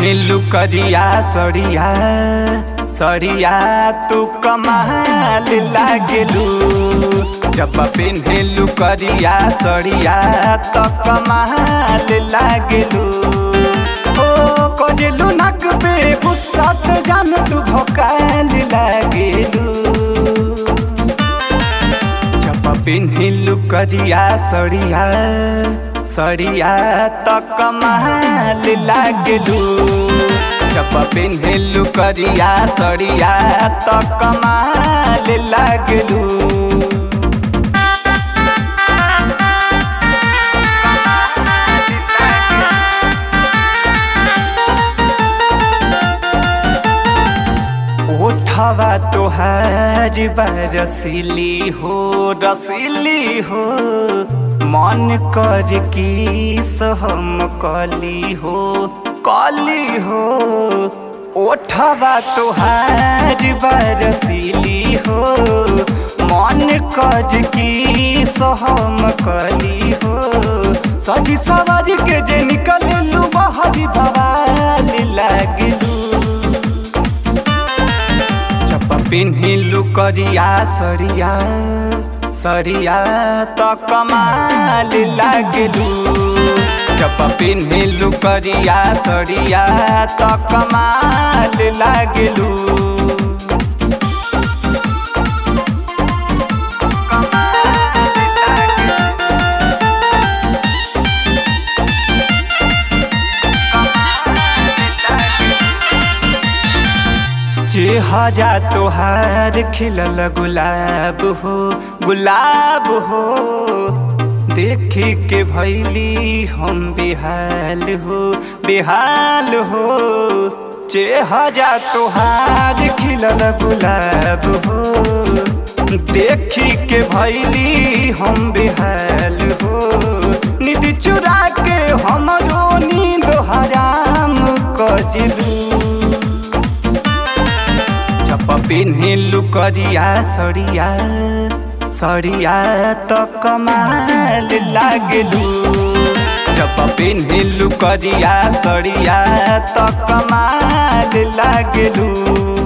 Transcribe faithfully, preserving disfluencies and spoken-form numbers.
पेन्हिलु करिया सड़िया सड़िया तू कमाल लागेलू। जब पेन्हिलु करिया सड़िया तो कमाल लागेलू। ओ करेलू नक पे गुस्सा तो जान तू भोकाल लागेलू। जब पेन्हिलु करिया सड़िया सड़िया तो कमाल लागेलू। जब पेन्हिलु करिया सड़िया तो कमाल लागेलू। ओठवा तोहार रसीली हो रसीली हो मन कर किस हम कली हो कली हो। ओठवा तोहार रसीली हो मन कर किस हम कली हो। सजी सवारी के जे निकललू बहरी बवाल लागलू। पेन्हिलु करिया सड़िया सड़िया तो कमाल लागलू। जब पेन्हिलु करिया सड़िया तो कमाल लागलू। चेहरा तोहार खिलल गुलाब हो गुलाब हो। देखी के भैली हम बेहाल हो बेहाल हो। चेहरा तोहार खिलल गुलाब हो। देखी के भैली हम बेहाल हो। नींद चुरा के हमरो नींद हराम कजलू। पेन्हिलु करिया सड़िया सड़िया तो कमाल लागलू। जब पेन्हिलु करिया सड़िया तो कमाल लागलू।